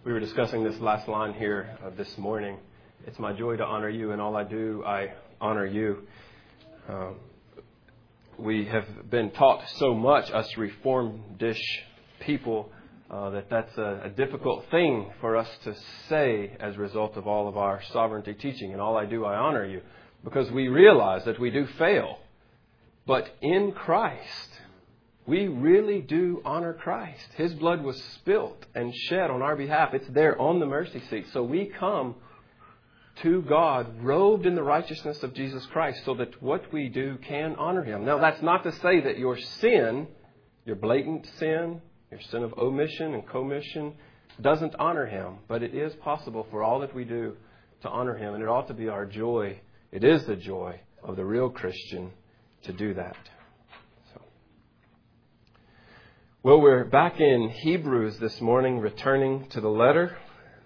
We were discussing this last line here this morning. It's my joy to honor you, and all I do, I honor you. We have been taught so much, us Reformed-ish people, that's a difficult thing for us to say as a result of all of our sovereignty teaching. And all I do, I honor you. Because we realize that we do fail. But in Christ, we really do honor Christ. His blood was spilt and shed on our behalf. It's there on the mercy seat. So we come to God robed in the righteousness of Jesus Christ so that what we do can honor Him. Now, that's not to say that your sin, your blatant sin, your sin of omission and commission, doesn't honor Him. But it is possible for all that we do to honor Him. And it ought to be our joy. It is the joy of the real Christian to do that. Well, we're back in Hebrews this morning, returning to the letter.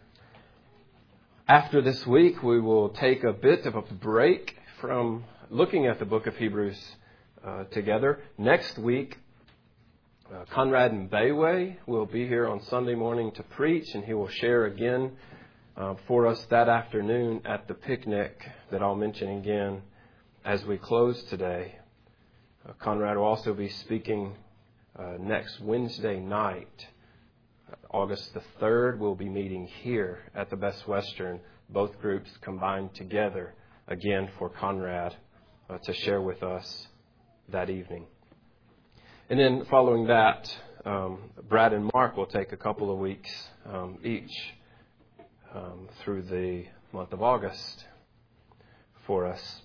After this week, we will take a bit of a break from looking at the book of Hebrews together. Next week, Conrad Mbewe will be here on Sunday morning to preach, and he will share again for us that afternoon at the picnic that I'll mention again as we close today. Conrad will also be speaking next Wednesday night, August the 3rd, we'll be meeting here at the Best Western, both groups combined together, again for Conrad to share with us that evening. And then following that, Brad and Mark will take a couple of weeks each through the month of August for us.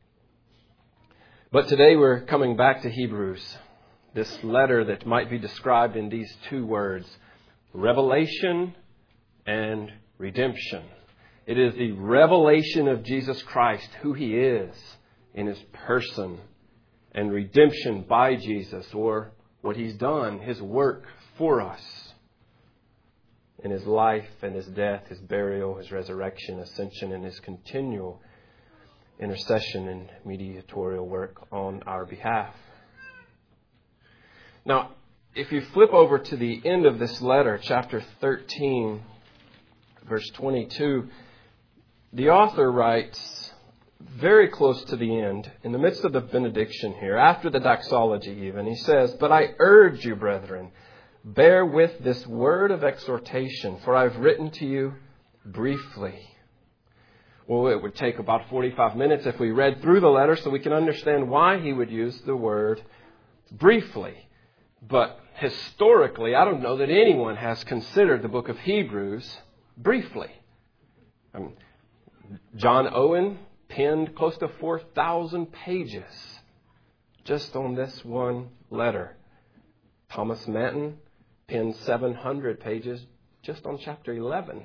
But today we're coming back to Hebrews. This letter that might be described in these two words, revelation and redemption. It is the revelation of Jesus Christ, who He is in His person, and redemption by Jesus, or what He's done, His work for us in His life and His death, His burial, His resurrection, ascension, and His continual intercession and mediatorial work on our behalf. Now, if you flip over to the end of this letter, chapter 13, verse 22, the author writes very close to the end, in the midst of the benediction here, after the doxology even, he says, "But I urge you, brethren, bear with this word of exhortation, for I've written to you briefly." Well, it would take about 45 minutes if we read through the letter so we can understand why he would use the word briefly. But historically, I don't know that anyone has considered the book of Hebrews briefly. John Owen penned close to 4,000 pages just on this one letter. Thomas Manton penned 700 pages just on chapter 11.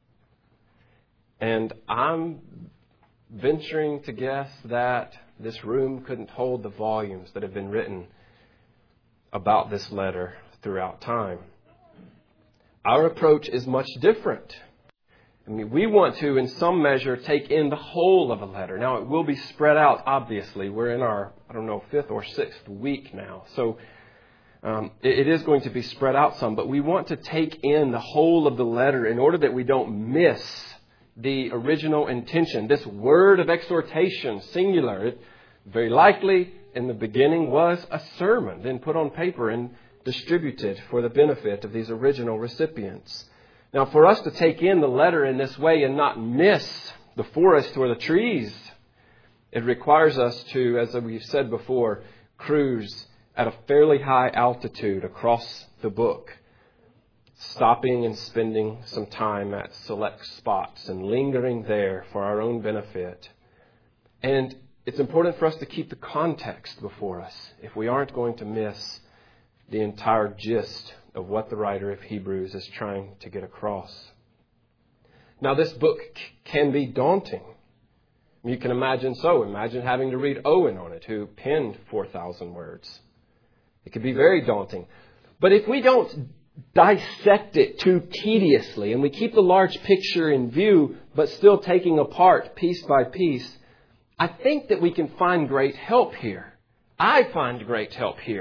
And I'm venturing to guess that this room couldn't hold the volumes that have been written about this letter throughout time. Our approach is much different. We want to, in some measure, take in the whole of a letter. Now, it will be spread out, obviously. We're in our, 5th or 6th week now. So it is going to be spread out some. But we want to take in the whole of the letter in order that we don't miss the original intention. This word of exhortation, singular, it very likely in the beginning was a sermon, then put on paper and distributed for the benefit of these original recipients. Now, for us to take in the letter in this way and not miss the forest or the trees, it requires us to, as we've said before, cruise at a fairly high altitude across the book, stopping and spending some time at select spots and lingering there for our own benefit. And it's important for us to keep the context before us if we aren't going to miss the entire gist of what the writer of Hebrews is trying to get across. Now, this book can be daunting. You can imagine having to read Owen on it, who penned 4,000 words. It could be very daunting. But if we don't dissect it too tediously and we keep the large picture in view, but still taking apart piece by piece, I think that we can find great help here. I find great help here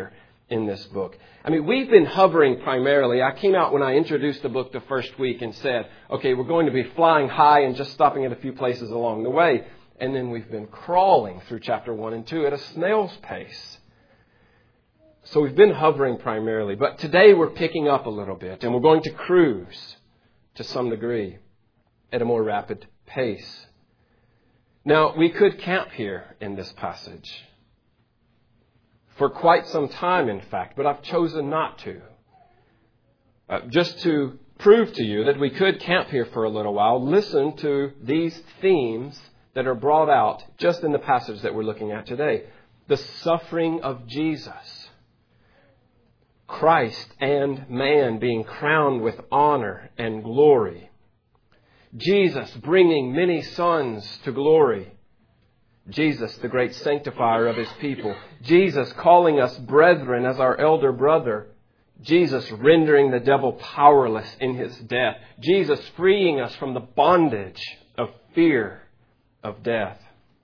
in this book. I mean, we've been hovering primarily. I came out when I introduced the book the first week and said, okay, we're going to be flying high and just stopping at a few places along the way. And then we've been crawling through chapter 1 and 2 at a snail's pace. So we've been hovering primarily. But today we're picking up a little bit, and we're going to cruise to some degree at a more rapid pace. Now, we could camp here in this passage for quite some time, in fact, but I've chosen not to. Just to prove to you that we could camp here for a little while, listen to these themes that are brought out just in the passage that we're looking at today. The suffering of Jesus. Christ and man being crowned with honor and glory. Jesus bringing many sons to glory. Jesus, the great sanctifier of His people. Jesus calling us brethren as our elder brother. Jesus rendering the devil powerless in His death. Jesus freeing us from the bondage of fear of death.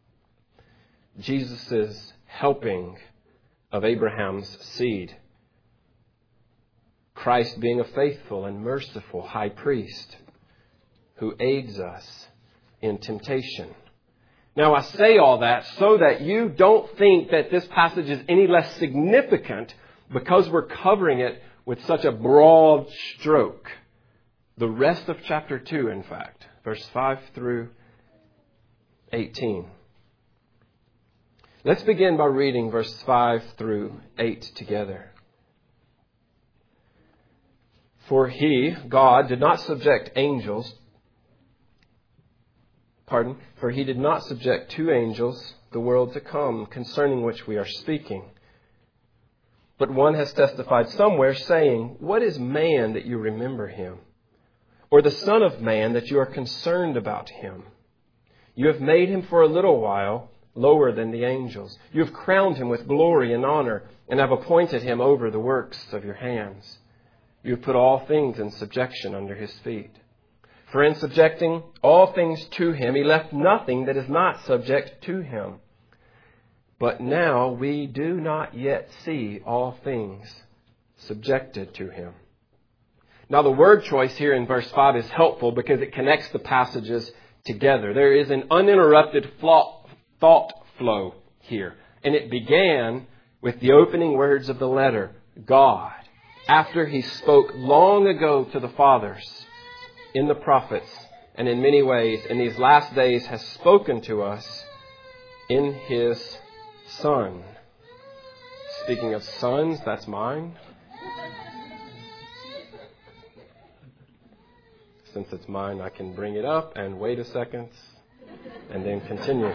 Jesus' helping of Abraham's seed. Christ being a faithful and merciful high priest who aids us in temptation. Now, I say all that so that you don't think that this passage is any less significant because we're covering it with such a broad stroke. The rest of chapter 2, in fact, verse 5 through 18. Let's begin by reading verse 5 through 8 together. For He, God, did not subject For He did not subject to angels the world to come, concerning which we are speaking. But one has testified somewhere, saying, What is man that you remember him? Or the Son of Man that you are concerned about him? You have made him for a little while lower than the angels. You have crowned him with glory and honor, and have appointed him over the works of your hands. You have put all things in subjection under his feet. For in subjecting all things to him, he left nothing that is not subject to him. But now we do not yet see all things subjected to him. Now the word choice here in verse 5 is helpful because it connects the passages together. There is an uninterrupted thought flow here. And it began with the opening words of the letter, God, after He spoke long ago to the fathers in the prophets, and in many ways in these last days has spoken to us in His Son. Speaking of sons, that's mine. Since it's mine, I can bring it up and wait a second and then continue.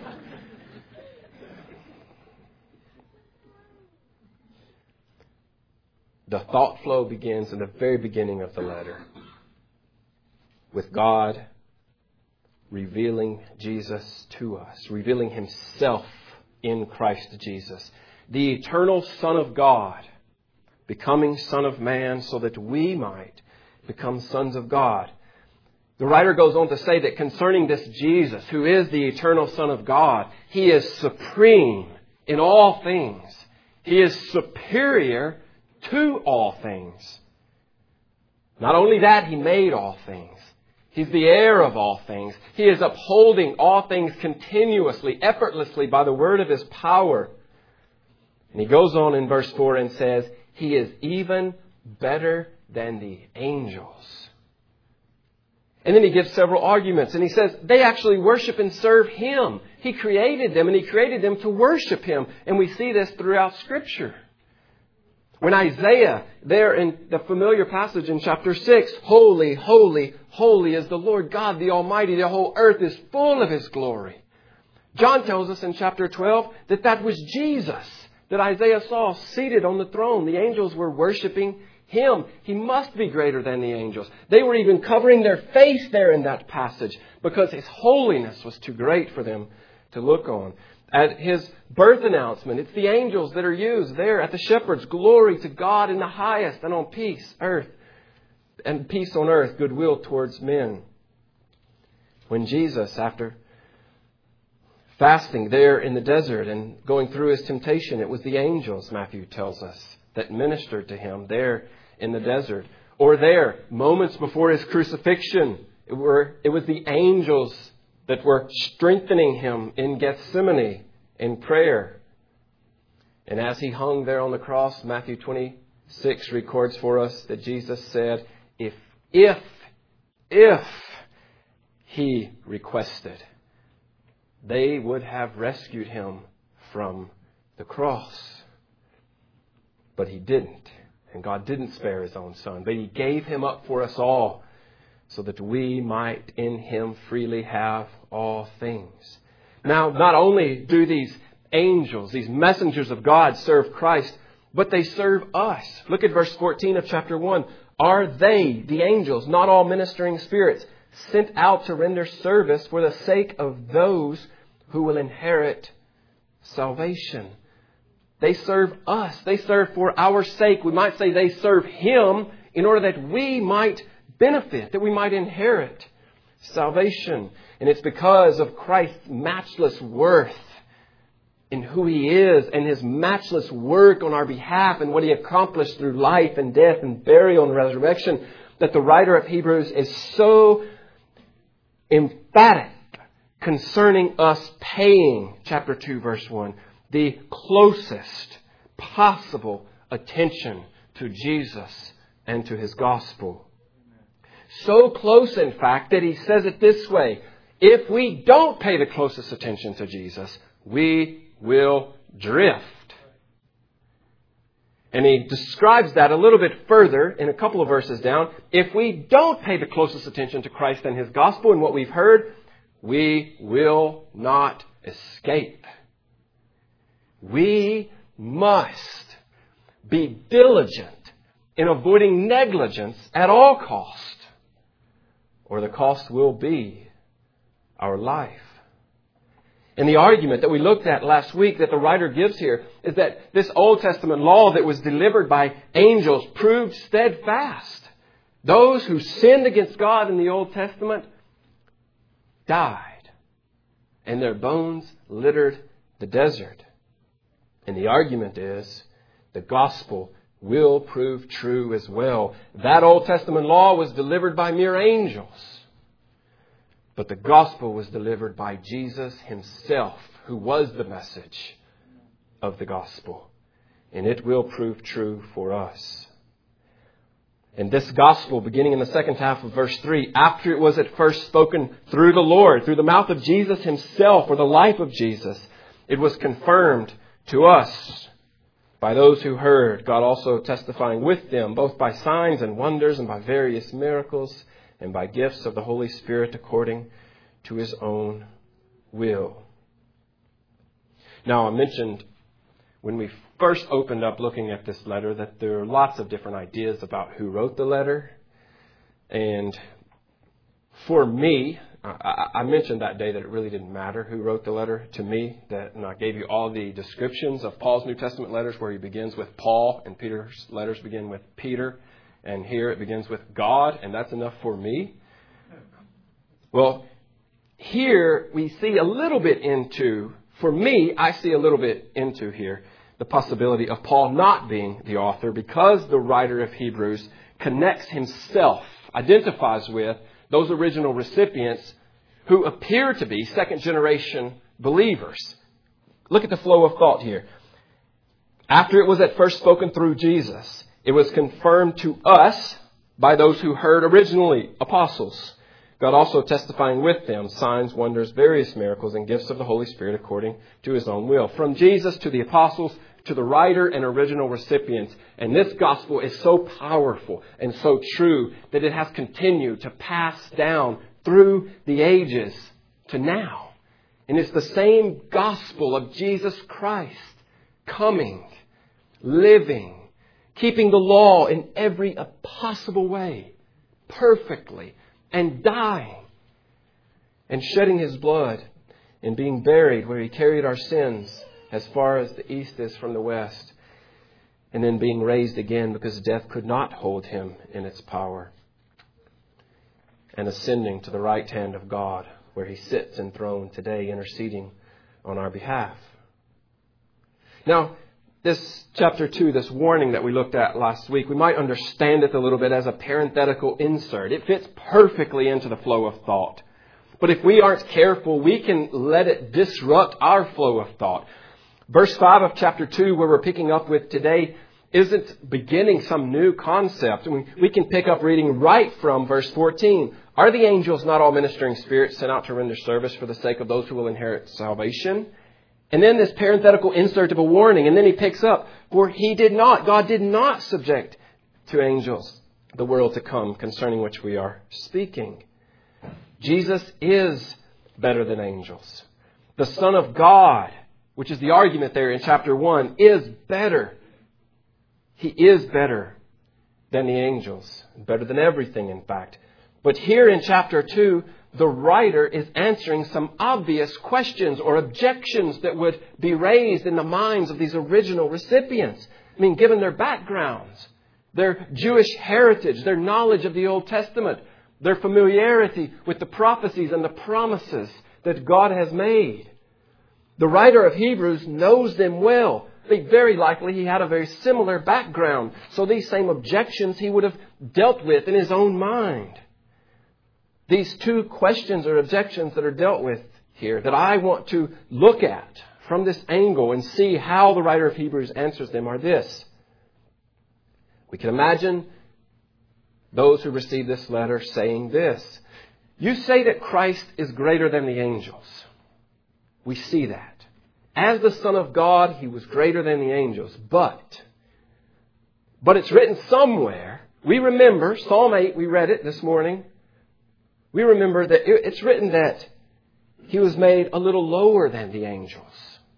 The thought flow begins in the very beginning of the letter with God revealing Jesus to us, revealing Himself in Christ Jesus, the eternal Son of God, becoming Son of Man so that we might become sons of God. The writer goes on to say that concerning this Jesus, who is the eternal Son of God, He is supreme in all things. He is superior to all things. Not only that, He made all things. He's the heir of all things. He is upholding all things continuously, effortlessly by the word of His power. And He goes on in verse 4 and says, He is even better than the angels. And then He gives several arguments. And He says they actually worship and serve Him. He created them, and He created them to worship Him. And we see this throughout Scripture. When Isaiah, there in the familiar passage in chapter 6, Holy, holy, holy is the Lord God, the Almighty. The whole earth is full of His glory. John tells us in chapter 12 that was Jesus that Isaiah saw seated on the throne. The angels were worshiping Him. He must be greater than the angels. They were even covering their face there in that passage because His holiness was too great for them to look on. At His birth announcement, it's the angels that are used there at the shepherds. Glory to God in the highest, and on peace on earth, goodwill towards men. When Jesus, after fasting there in the desert and going through His temptation, it was the angels, Matthew tells us, that ministered to him there in the desert. Or there, moments before his crucifixion, it was the angels that were strengthening him in Gethsemane in prayer. And as he hung there on the cross, Matthew 26 records for us that Jesus said, if he requested, they would have rescued him from the cross. But he didn't. And God didn't spare his own Son. But he gave him up for us all so that we might in him freely have all things. Now, not only do these angels, these messengers of God, serve Christ, but they serve us. Look at verse 14 of chapter 1. Are they, the angels, not all ministering spirits, sent out to render service for the sake of those who will inherit salvation? They serve us. They serve for our sake. We might say they serve Him in order that we might benefit, that we might inherit salvation. And it's because of Christ's matchless worth in who He is and His matchless work on our behalf and what He accomplished through life and death and burial and resurrection that the writer of Hebrews is so emphatic concerning us paying, chapter 2, verse 1, the closest possible attention to Jesus and to His gospel. So close, in fact, that he says it this way: if we don't pay the closest attention to Jesus, we will drift. And he describes that a little bit further in a couple of verses down. If we don't pay the closest attention to Christ and His gospel and what we've heard, we will not escape. We must be diligent in avoiding negligence at all cost, or the cost will be our life. And the argument that we looked at last week that the writer gives here is that this Old Testament law that was delivered by angels proved steadfast. Those who sinned against God in the Old Testament died, and their bones littered the desert. And the argument is the gospel will prove true as well. That Old Testament law was delivered by mere angels. But the gospel was delivered by Jesus Himself, who was the message of the gospel. And it will prove true for us. And this gospel, beginning in the second half of verse 3, after it was at first spoken through the Lord, through the mouth of Jesus Himself, or the life of Jesus, it was confirmed to us by those who heard, God also testifying with them, both by signs and wonders and by various miracles and by gifts of the Holy Spirit according to His own will. Now, I mentioned when we first opened up looking at this letter that there are lots of different ideas about who wrote the letter. And for me, I mentioned that day that it really didn't matter who wrote the letter to me. And I gave you all the descriptions of Paul's New Testament letters where he begins with Paul and Peter's letters begin with Peter. And here it begins with God, and that's enough for me. Well, here we see a little bit into, for me, I see a little bit into here the possibility of Paul not being the author because the writer of Hebrews connects himself, identifies with those original recipients who appear to be second-generation believers. Look at the flow of thought here. After it was at first spoken through Jesus, it was confirmed to us by those who heard originally, apostles. God also testifying with them, signs, wonders, various miracles, and gifts of the Holy Spirit according to His own will. From Jesus to the apostles, to the writer and original recipients. And this gospel is so powerful and so true that it has continued to pass down through the ages to now. And it's the same gospel of Jesus Christ coming, living, keeping the law in every possible way, perfectly, and dying, and shedding His blood, and being buried where He carried our sins as far as the east is from the west, and then being raised again because death could not hold Him in its power, and ascending to the right hand of God where He sits enthroned today interceding on our behalf. Now, this chapter 2, this warning that we looked at last week, we might understand it a little bit as a parenthetical insert. It fits perfectly into the flow of thought. But if we aren't careful, we can let it disrupt our flow of thought. Verse 5 of chapter 2, where we're picking up with today, isn't beginning some new concept. We can pick up reading right from verse 14. Are the angels not all ministering spirits sent out to render service for the sake of those who will inherit salvation? And then this parenthetical insert of a warning. And then he picks up, for God did not subject to angels the world to come, concerning which we are speaking. Jesus is better than angels. The Son of God, which is the argument there in chapter 1, is better. He is better than the angels. Better than everything, in fact. But here in chapter 2, the writer is answering some obvious questions or objections that would be raised in the minds of these original recipients. I mean, given their backgrounds, their Jewish heritage, their knowledge of the Old Testament, their familiarity with the prophecies and the promises that God has made. The writer of Hebrews knows them well. Very likely he had a very similar background. So these same objections he would have dealt with in his own mind. These two questions or objections that are dealt with here that I want to look at from this angle and see how the writer of Hebrews answers them are this. We can imagine those who receive this letter saying this. You say that Christ is greater than the angels. We see that. As the Son of God, He was greater than the angels. But it's written somewhere. We remember, Psalm 8, we read it this morning. We remember that it's written that He was made a little lower than the angels.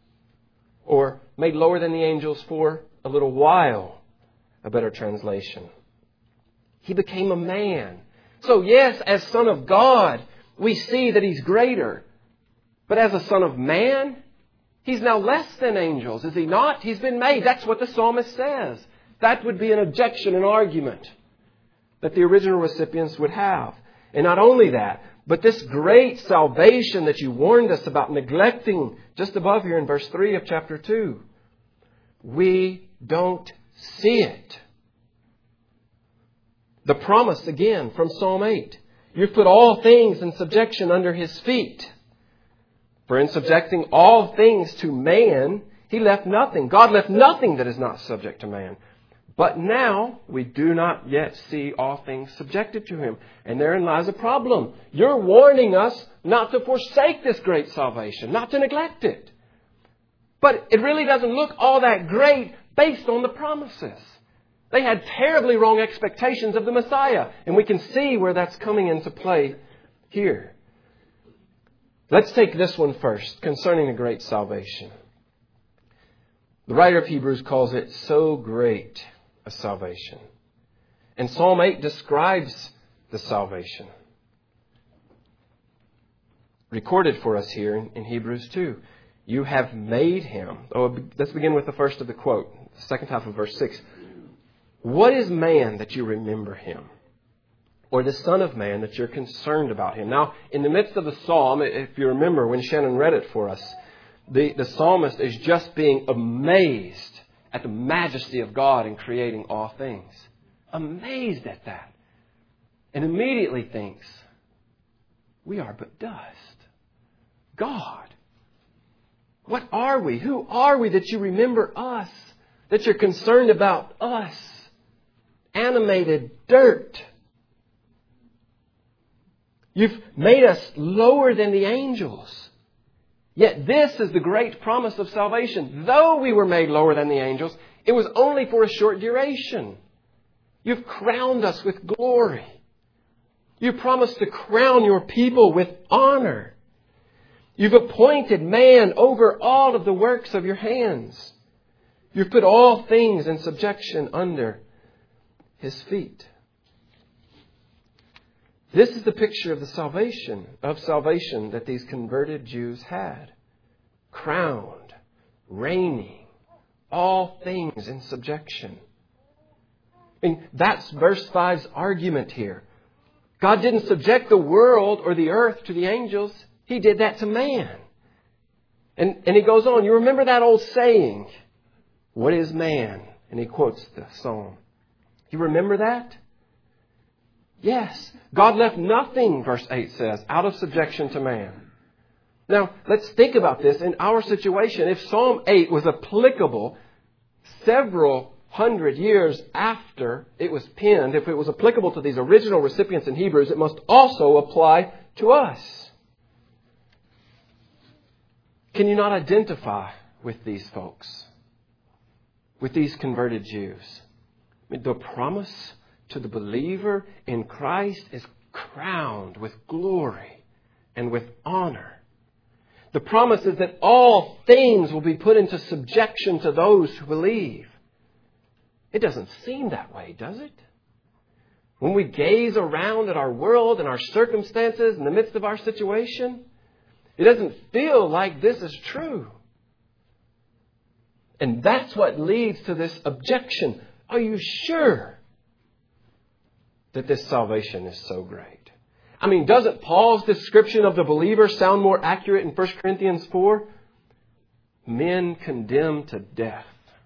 Or made lower than the angels for a little while. A better translation. He became a man. So yes, as Son of God, we see that He's greater. But as a Son of Man, He's now less than angels, is He not? He's been made. That's what the psalmist says. That would be an objection, an argument that the original recipients would have. And not only that, but this great salvation that you warned us about neglecting just above here in verse 3 of chapter 2. We don't see it. The promise again from Psalm 8. You've put all things in subjection under His feet. For in subjecting all things to man, He left nothing. God left nothing that is not subject to man. But now we do not yet see all things subjected to Him. And therein lies a problem. You're warning us not to forsake this great salvation, not to neglect it. But it really doesn't look all that great based on the promises. They had terribly wrong expectations of the Messiah. And we can see where that's coming into play here. Let's take this one first, concerning the great salvation. The writer of Hebrews calls it so great a salvation. And Psalm 8 describes the salvation recorded for us here in Hebrews 2. You have made Him. Let's begin with the first of the quote, the second half of verse 6. What is man that you remember him? Or the Son of Man that you're concerned about him? Now, in the midst of the psalm, if you remember when Shannon read it for us, the psalmist is just being amazed at the majesty of God in creating all things. Amazed at that. And immediately thinks, we are but dust. God, what are we? Who are we that you remember us? That you're concerned about us? Animated dirt. You've made us lower than the angels. Yet this is the great promise of salvation. Though we were made lower than the angels, it was only for a short duration. You've crowned us with glory. You promised to crown your people with honor. You've appointed man over all of the works of your hands. You've put all things in subjection under His feet. This is the picture of the salvation that these converted Jews had. Crowned, reigning, all things in subjection. And that's verse 5's argument here. God didn't subject the world or the earth to the angels. He did that to man. And he goes on, you remember that old saying, What is man? And he quotes the psalm. You remember that? Yes. God left nothing, verse 8 says, out of subjection to man. Now, let's think about this in our situation. If Psalm 8 was applicable several hundred years after it was penned, if it was applicable to these original recipients in Hebrews, it must also apply to us. Can you not identify with these folks? With these converted Jews? I mean, the promise to the believer in Christ is crowned with glory and with honor. The promise is that all things will be put into subjection to those who believe. It doesn't seem that way, does it? When we gaze around at our world and our circumstances in the midst of our situation, it doesn't feel like this is true. And that's what leads to this objection. Are you sure that this salvation is so great? I mean, doesn't Paul's description of the believer sound more accurate in 1 Corinthians 4? Men condemned to death.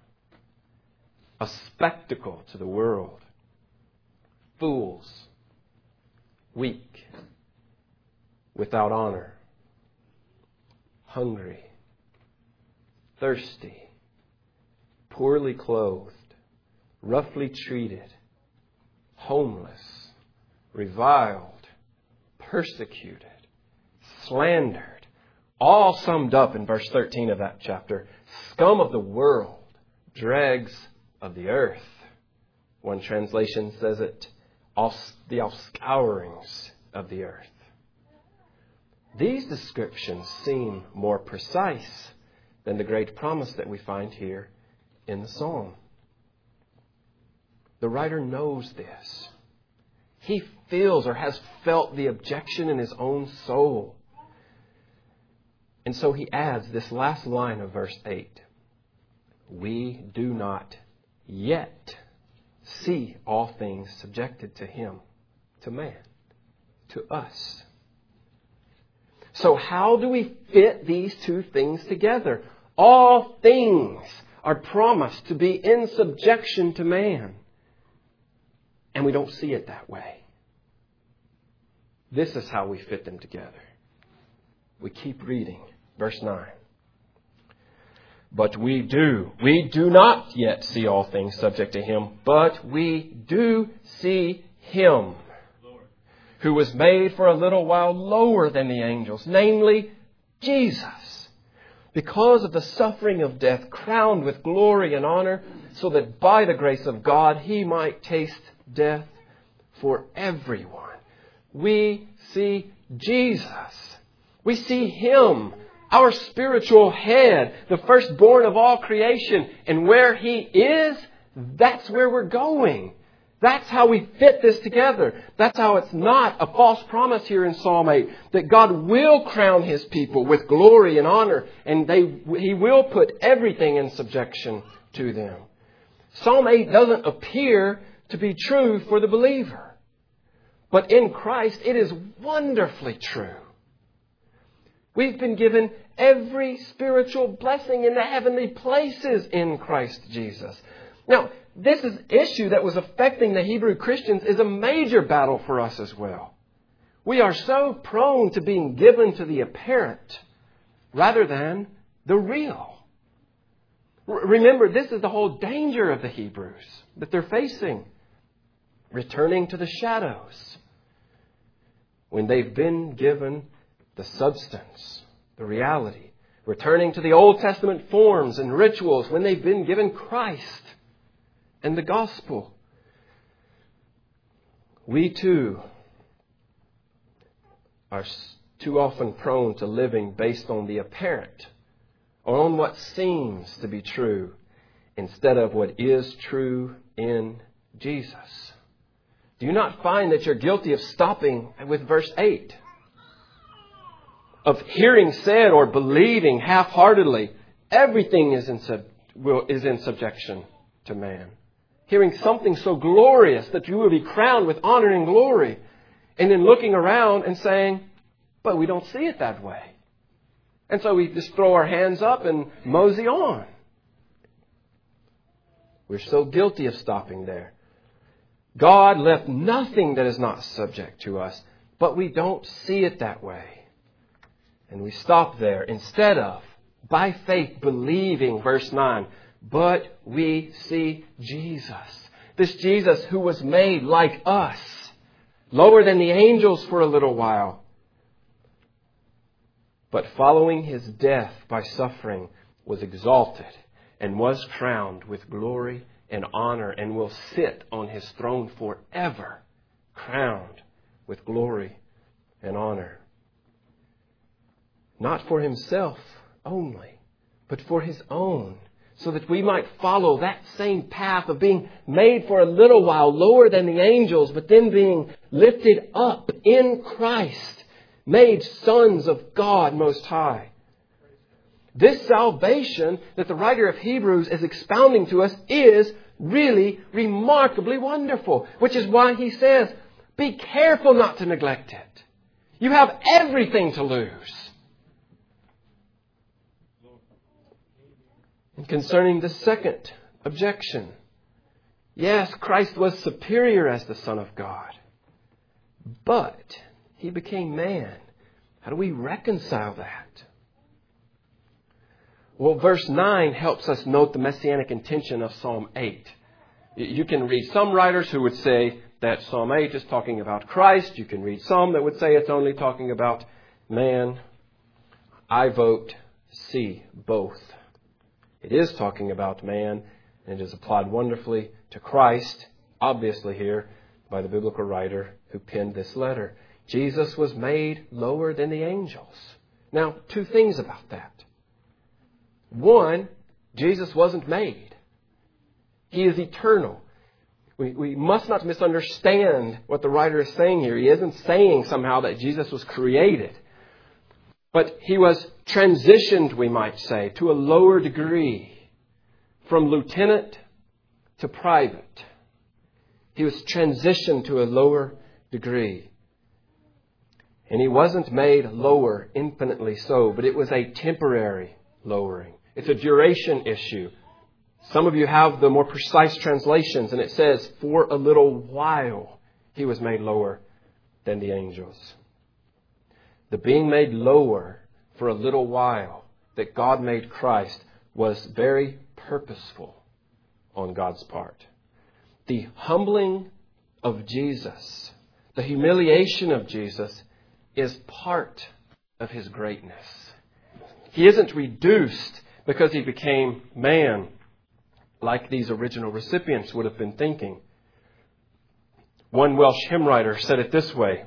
A spectacle to the world. Fools. Weak. Without honor. Hungry. Thirsty. Poorly clothed. Roughly treated. Homeless. Reviled. Persecuted. Slandered. All summed up in verse 13 of that chapter. Scum of the world. Dregs of the earth. One translation says it, the offscourings of the earth. These descriptions seem more precise than the great promise that we find here in the psalm. The writer knows this. He feels or has felt the objection in his own soul. And so he adds this last line of verse 8. We do not yet see all things subjected to him, to man, to us. So how do we fit these two things together? All things are promised to be in subjection to man. And we don't see it that way. This is how we fit them together. We keep reading. Verse 9. But we do not yet see all things subject to him, but we do see him who was made for a little while lower than the angels, namely Jesus, because of the suffering of death, crowned with glory and honor, so that by the grace of God he might taste death for everyone. We see Jesus. We see him, our spiritual head, the firstborn of all creation. And where he is, that's where we're going. That's how we fit this together. That's how it's not a false promise here in Psalm 8. That God will crown his people with glory and honor. And he will put everything in subjection to them. Psalm 8 doesn't appear to be true for the believer. But in Christ, it is wonderfully true. We've been given every spiritual blessing in the heavenly places in Christ Jesus. Now, this issue that was affecting the Hebrew Christians is a major battle for us as well. We are so prone to being given to the apparent rather than the real. Remember, this is the whole danger of the Hebrews that they're facing. Returning to the shadows. When they've been given the substance, the reality. Returning to the Old Testament forms and rituals when they've been given Christ and the gospel. We too are too often prone to living based on the apparent or on what seems to be true instead of what is true in Jesus. Do you not find that you're guilty of stopping with verse 8? Of hearing said or believing half-heartedly, everything is in subjection to man. Hearing something so glorious that you will be crowned with honor and glory. And then looking around and saying, but we don't see it that way. And so we just throw our hands up and mosey on. We're so guilty of stopping there. God left nothing that is not subject to us, but we don't see it that way. And we stop there instead of, by faith, believing, verse 9, but we see Jesus. This Jesus who was made like us, lower than the angels for a little while, but following His death by suffering, was exalted and was crowned with glory and honor and will sit on His throne forever, crowned with glory and honor. Not for Himself only, but for His own, so that we might follow that same path of being made for a little while lower than the angels, but then being lifted up in Christ, made sons of God Most High. This salvation that the writer of Hebrews is expounding to us is really remarkably wonderful, which is why he says, be careful not to neglect it. You have everything to lose. And concerning the second objection, yes, Christ was superior as the Son of God, but He became man. How do we reconcile that? Well, verse 9 helps us note the messianic intention of Psalm 8. You can read some writers who would say that Psalm 8 is talking about Christ. You can read some that would say it's only talking about man. I vote C, both. It is talking about man, and it is applied wonderfully to Christ, obviously here, by the biblical writer who penned this letter. Jesus was made lower than the angels. Now, two things about that. One, Jesus wasn't made. He is eternal. We must not misunderstand what the writer is saying here. He isn't saying somehow that Jesus was created. But He was transitioned, we might say, to a lower degree, from lieutenant to private. He was transitioned to a lower degree. And He wasn't made lower, infinitely so, but it was a temporary lowering. It's a duration issue. Some of you have the more precise translations, and it says, for a little while He was made lower than the angels. The being made lower for a little while that God made Christ was very purposeful on God's part. The humbling of Jesus, the humiliation of Jesus, is part of His greatness. He isn't reduced because He became man, like these original recipients would have been thinking. One Welsh hymn writer said it this way: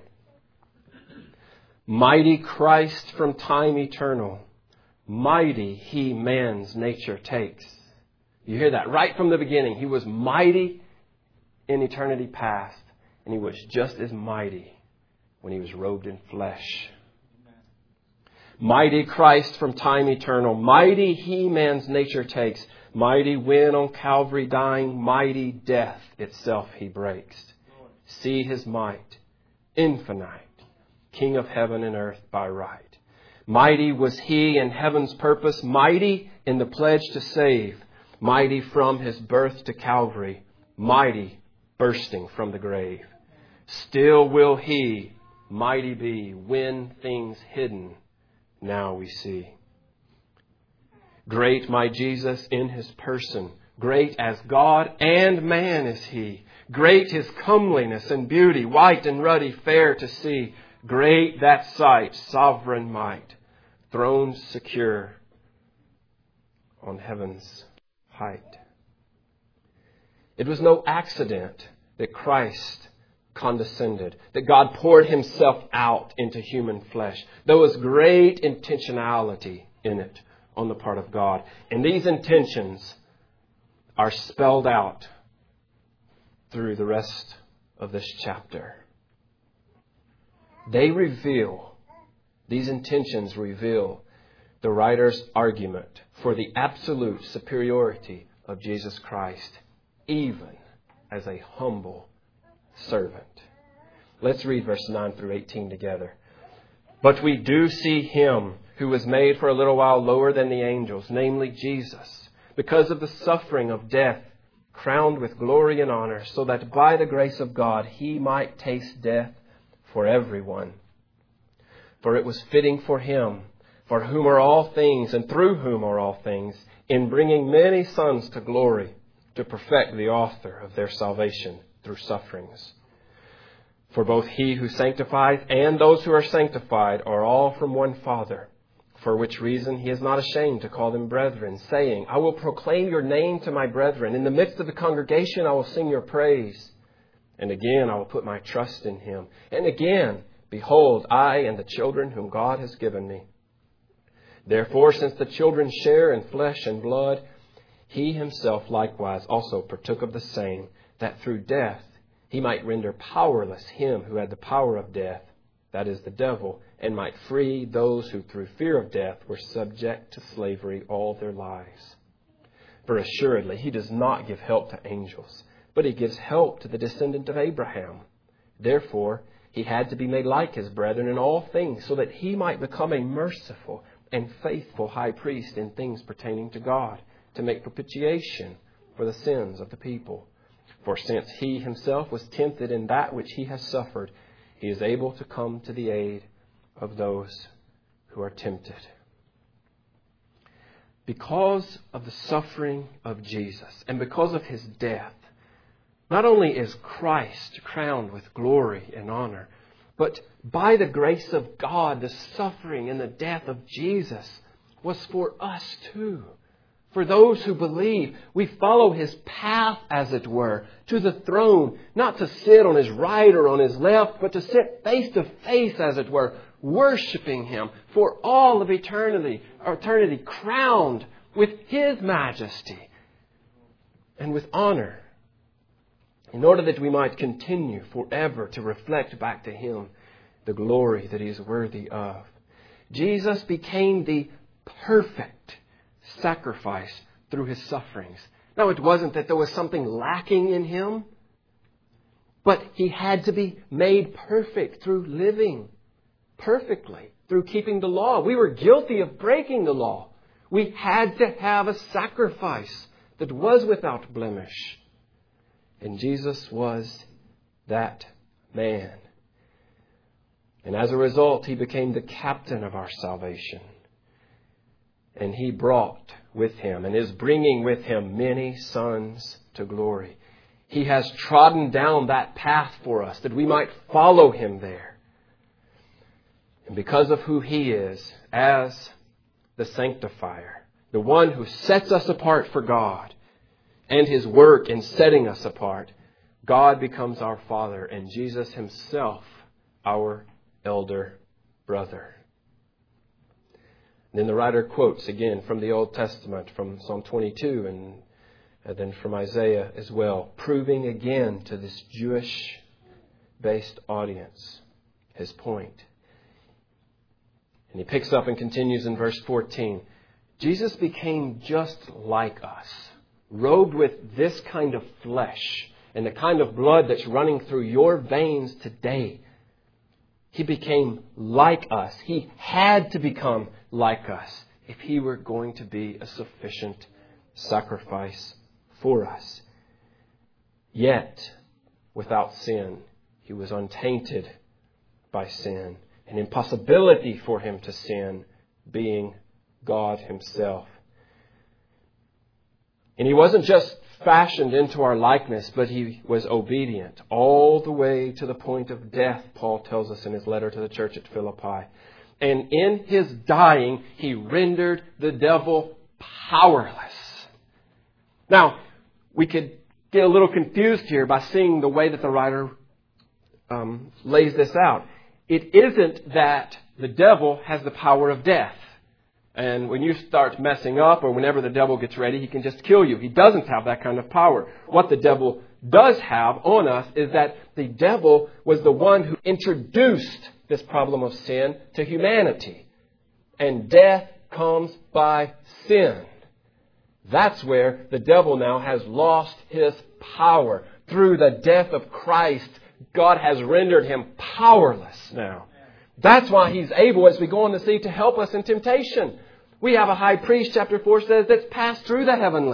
mighty Christ from time eternal, mighty He man's nature takes. You hear that right from the beginning. He was mighty in eternity past, and He was just as mighty when He was robed in flesh. Mighty Christ from time eternal, mighty He man's nature takes. Mighty when on Calvary dying, mighty death itself He breaks. See His might, infinite, King of heaven and earth by right. Mighty was He in heaven's purpose, mighty in the pledge to save, mighty from His birth to Calvary, mighty bursting from the grave. Still will He mighty be when things hidden now we see. Great my Jesus in His person, great as God and man is He. Great His comeliness and beauty, white and ruddy, fair to see. Great that sight, sovereign might, thrones secure on heaven's height. It was no accident that Christ condescended, that God poured Himself out into human flesh. There was great intentionality in it on the part of God. And these intentions are spelled out through the rest of this chapter. These intentions reveal the writer's argument for the absolute superiority of Jesus Christ, even as a humble servant. Let's read verse 9 through 18 together. But we do see Him who was made for a little while lower than the angels, namely Jesus, because of the suffering of death, crowned with glory and honor, so that by the grace of God He might taste death for everyone. For it was fitting for Him, for whom are all things and through whom are all things, in bringing many sons to glory, to perfect the author of their salvation through sufferings. For both He who sanctifies and those who are sanctified are all from one Father, for which reason He is not ashamed to call them brethren, saying, I will proclaim your name to my brethren. In the midst of the congregation I will sing your praise. And again I will put my trust in Him. And again, behold, I and the children whom God has given me. Therefore, since the children share in flesh and blood, He Himself likewise also partook of the same, that through death He might render powerless him who had the power of death, that is, the devil, and might free those who through fear of death were subject to slavery all their lives. For assuredly He does not give help to angels, but He gives help to the descendant of Abraham. Therefore, He had to be made like His brethren in all things, so that He might become a merciful and faithful high priest in things pertaining to God, to make propitiation for the sins of the people. For since He Himself was tempted in that which He has suffered, He is able to come to the aid of those who are tempted. Because of the suffering of Jesus and because of His death, not only is Christ crowned with glory and honor, but by the grace of God, the suffering and the death of Jesus was for us too. For those who believe, we follow His path, as it were, to the throne, not to sit on His right or on His left, but to sit face to face, as it were, worshiping Him for all of eternity, crowned with His majesty and with honor, in order that we might continue forever to reflect back to Him the glory that He is worthy of. Jesus became the perfect sacrifice through His sufferings. Now, it wasn't that there was something lacking in Him, but He had to be made perfect through living perfectly, through keeping the law. We were guilty of breaking the law. We had to have a sacrifice that was without blemish. And Jesus was that man. And as a result, He became the captain of our salvation. And He brought with Him and is bringing with Him many sons to glory. He has trodden down that path for us that we might follow Him there. And because of who He is as the sanctifier, the one who sets us apart for God, and His work in setting us apart, God becomes our Father and Jesus Himself our elder brother. And then the writer quotes again from the Old Testament, from Psalm 22 and then from Isaiah as well, proving again to this Jewish-based audience his point. And he picks up and continues in verse 14. Jesus became just like us, robed with this kind of flesh and the kind of blood that's running through your veins today. He became like us. He had to become like us if He were going to be a sufficient sacrifice for us. Yet, without sin, He was untainted by sin. An impossibility for Him to sin, being God Himself. And He wasn't just fashioned into our likeness, but He was obedient all the way to the point of death, Paul tells us in his letter to the church at Philippi. And in His dying, He rendered the devil powerless. Now, we could get a little confused here by seeing the way that the writer lays this out. It isn't that the devil has the power of death. And when you start messing up, or whenever the devil gets ready, he can just kill you. He doesn't have that kind of power. What the devil does have on us is that the devil was the one who introduced this problem of sin to humanity. And death comes by sin. That's where the devil now has lost his power. Through the death of Christ, God has rendered him powerless now. That's why He's able, as we go on to see, to help us in temptation. We have a high priest, chapter 4 says, that's passed through the heavenlies.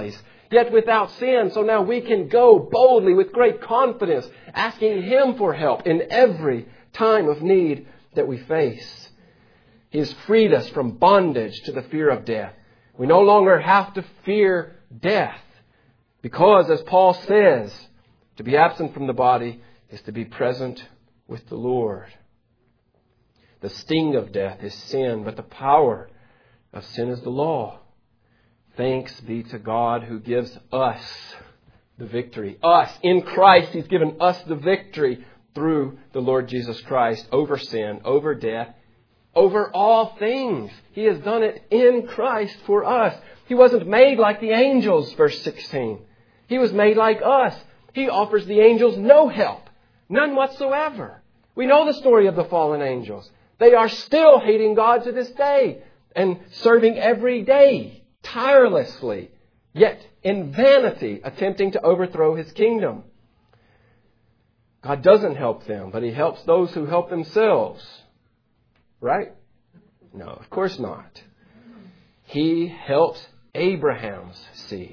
yet without sin. So now we can go boldly with great confidence, asking Him for help in every time of need that we face. He has freed us from bondage to the fear of death. We no longer have to fear death because, as Paul says, to be absent from the body is to be present with the Lord. The sting of death is sin, but the power of sin is the law. Thanks be to God who gives us the victory. Us, in Christ, He's given us the victory through the Lord Jesus Christ over sin, over death, over all things. He has done it in Christ for us. He wasn't made like the angels, verse 16. He was made like us. He offers the angels no help, none whatsoever. We know the story of the fallen angels. They are still hating God to this day and serving every day, tirelessly, yet in vanity, attempting to overthrow His kingdom. God doesn't help them, but He helps those who help themselves. Right? No, of course not. He helps Abraham's seed.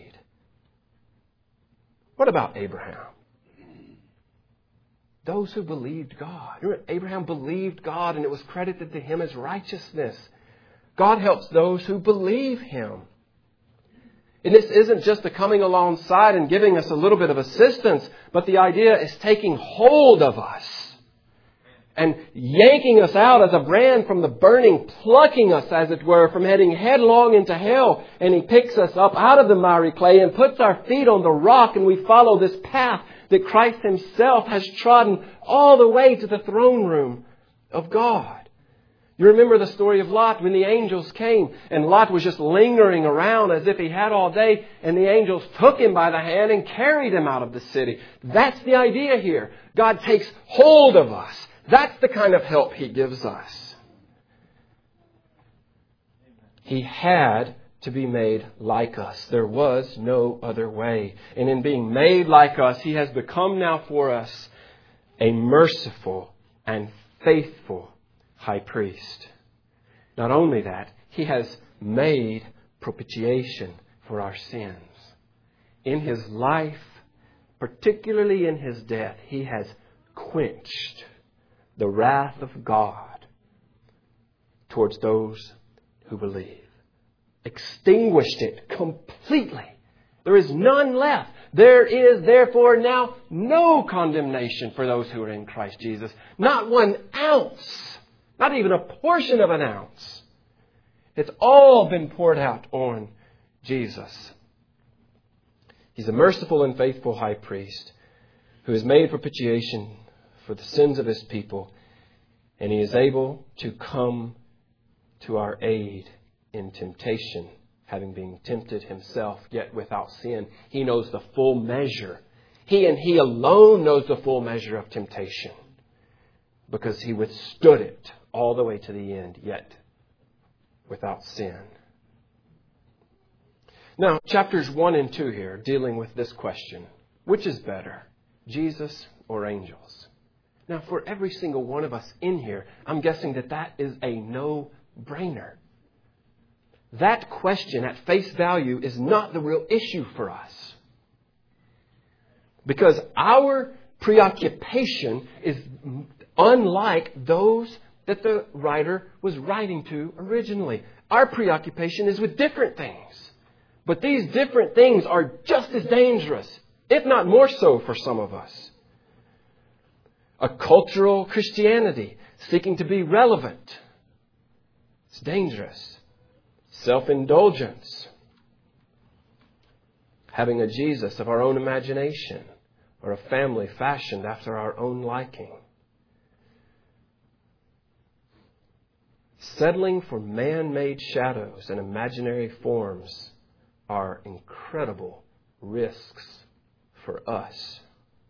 What about Abraham? Those who believed God. Remember, Abraham believed God and it was credited to him as righteousness. God helps those who believe Him. And this isn't just the coming alongside and giving us a little bit of assistance, but the idea is taking hold of us and yanking us out as a brand from the burning, plucking us, as it were, from heading headlong into hell. And He picks us up out of the miry clay and puts our feet on the rock, and we follow this path that Christ Himself has trodden all the way to the throne room of God. You remember the story of Lot when the angels came and Lot was just lingering around as if he had all day, and the angels took him by the hand and carried him out of the city. That's the idea here. God takes hold of us. That's the kind of help He gives us. He had to be made like us. There was no other way. And in being made like us, He has become now for us a merciful and faithful high priest. Not only that, He has made propitiation for our sins. In His life, particularly in His death, He has quenched the wrath of God towards those who believe. Extinguished it completely. There is none left. There is therefore now no condemnation for those who are in Christ Jesus. Not 1 ounce. Not even a portion of an ounce. It's all been poured out on Jesus. He's a merciful and faithful high priest who has made propitiation for the sins of His people, and He is able to come to our aid in temptation, having been tempted Himself, yet without sin. He knows the full measure. He and He alone knows the full measure of temptation, because He withstood it all the way to the end, yet without sin. Now, chapters 1 and 2 here, dealing with this question: which is better, Jesus or angels? Now, for every single one of us in here, I'm guessing that is a no-brainer. That question at face value is not the real issue for us. Because our preoccupation is unlike those that the writer was writing to originally. Our preoccupation is with different things. But these different things are just as dangerous, if not more so for some of us. A cultural Christianity seeking to be relevant. It's dangerous. Self-indulgence. Having a Jesus of our own imagination, or a family fashioned after our own liking. Settling for man-made shadows and imaginary forms are incredible risks for us.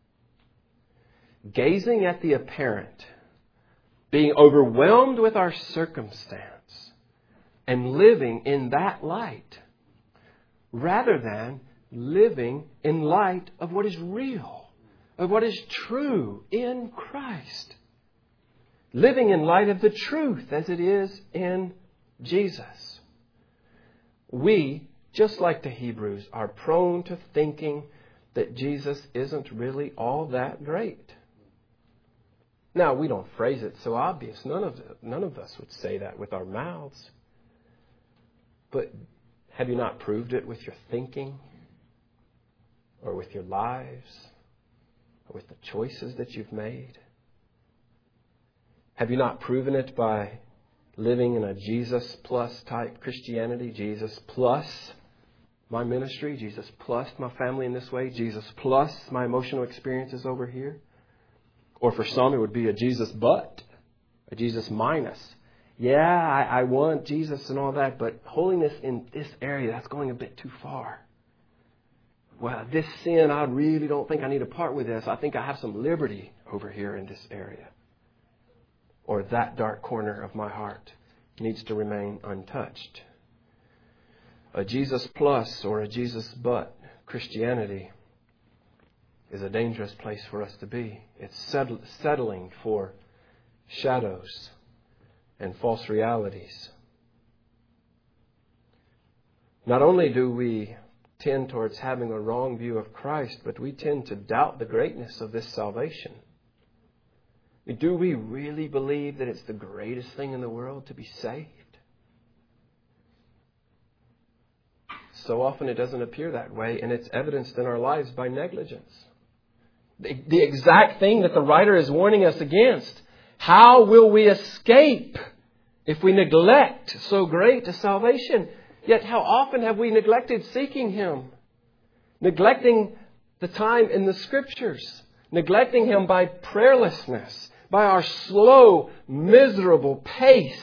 Gazing at the apparent, being overwhelmed with our circumstance, and living in that light, rather than living in light of what is real, of what is true in Christ. Living in light of the truth as it is in Jesus. We just like the Hebrews, are prone to thinking that Jesus isn't really all that great. Now, we don't phrase it so obvious. None of us would say that with our mouths. But have you not proved it with your thinking? Or with your lives? Or with the choices that you've made? Have you not proven it by living in a Jesus plus type Christianity? Jesus plus my ministry, Jesus plus my family in this way, Jesus plus my emotional experiences over here. Or for some it would be a Jesus but, a Jesus minus. Yeah, I want Jesus and all that, but holiness in this area, that's going a bit too far. Well, this sin, I really don't think I need to part with this. I think I have some liberty over here in this area. Or that dark corner of my heart needs to remain untouched. A Jesus plus or a Jesus but Christianity is a dangerous place for us to be. It's settling for shadows and false realities. Not only do we tend towards having a wrong view of Christ, but we tend to doubt the greatness of this salvation. Do we really believe that it's the greatest thing in the world to be saved? So often it doesn't appear that way, and it's evidenced in our lives by negligence. The exact thing that the writer is warning us against. How will we escape if we neglect so great a salvation? Yet how often have we neglected seeking Him? Neglecting the time in the Scriptures. Neglecting Him by prayerlessness. By our slow, miserable pace.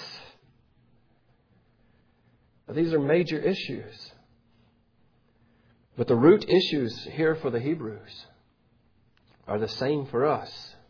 Now, these are major issues. But the root issues here for the Hebrews are the same for us.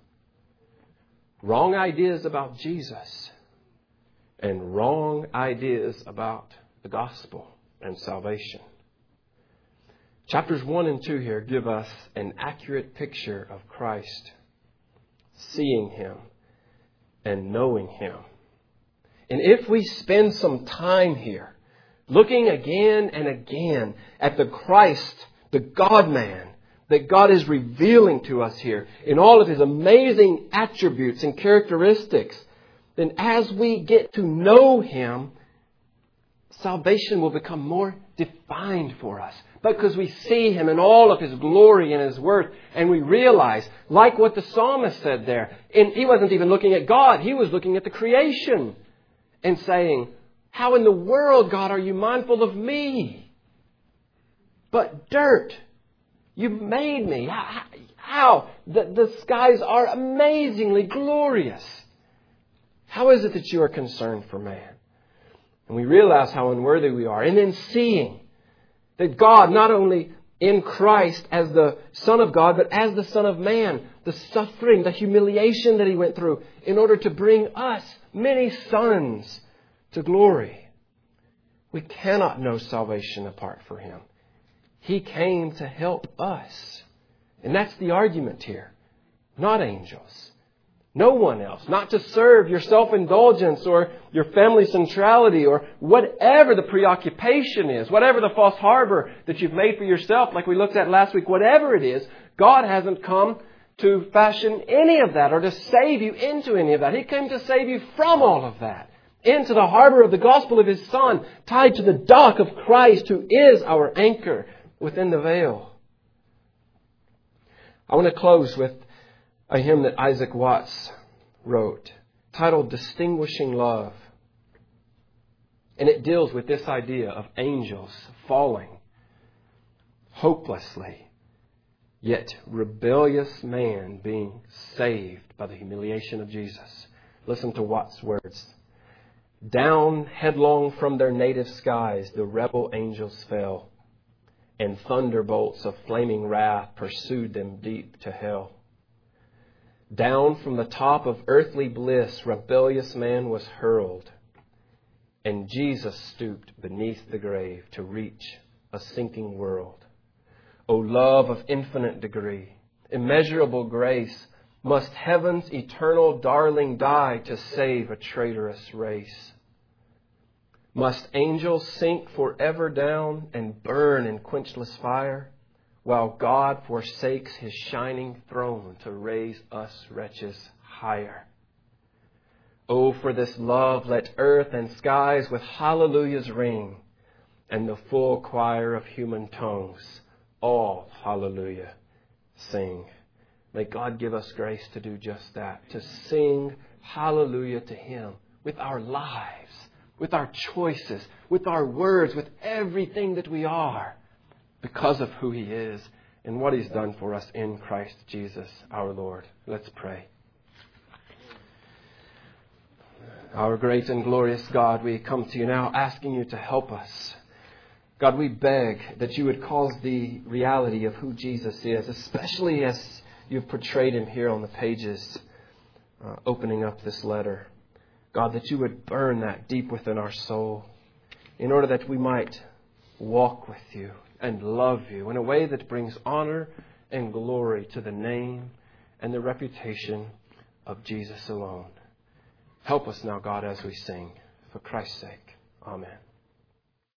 Wrong ideas about Jesus and wrong ideas about the gospel and salvation. Chapters 1 and 2 here give us an accurate picture of Christ, seeing Him and knowing Him. And if we spend some time here looking again and again at the Christ, the God-man, that God is revealing to us here in all of His amazing attributes and characteristics, then as we get to know Him, salvation will become more defined for us. Because we see Him in all of His glory and His worth, and we realize, like what the psalmist said there, and he wasn't even looking at God, he was looking at the creation and saying, how in the world, God, are you mindful of me? But dirt. You've made me. How? The skies are amazingly glorious. How is it that you are concerned for man? And we realize how unworthy we are. And then seeing that God, not only in Christ as the Son of God, but as the Son of Man, the suffering, the humiliation that He went through in order to bring us, many sons, to glory. We cannot know salvation apart from Him. He came to help us. And that's the argument here. Not angels. No one else. Not to serve your self-indulgence or your family centrality or whatever the preoccupation is. Whatever the false harbor that you've made for yourself, like we looked at last week. Whatever it is, God hasn't come to fashion any of that or to save you into any of that. He came to save you from all of that. Into the harbor of the gospel of His Son, tied to the dock of Christ, who is our anchor within the veil. I want to close with a hymn that Isaac Watts wrote, titled Distinguishing Love. And it deals with this idea of angels falling hopelessly, yet rebellious man being saved by the humiliation of Jesus. Listen to Watts' words. Down headlong from their native skies the rebel angels fell, and thunderbolts of flaming wrath pursued them deep to hell. Down from the top of earthly bliss rebellious man was hurled, and Jesus stooped beneath the grave to reach a sinking world. O love of infinite degree, immeasurable grace, must heaven's eternal darling die to save a traitorous race? Must angels sink forever down and burn in quenchless fire, while God forsakes His shining throne to raise us wretches higher? Oh, for this love, let earth and skies with hallelujahs ring, and the full choir of human tongues all hallelujah sing. May God give us grace to do just that, to sing hallelujah to Him with our lives, with our choices, with our words, with everything that we are, because of who He is and what He's done for us in Christ Jesus our Lord. Let's pray. Our great and glorious God, we come to You now asking You to help us. God, we beg that You would cause the reality of who Jesus is, especially as You've portrayed Him here on the pages, opening up this letter. God, that You would burn that deep within our soul in order that we might walk with You and love You in a way that brings honor and glory to the name and the reputation of Jesus alone. Help us now, God, as we sing. For Christ's sake. Amen.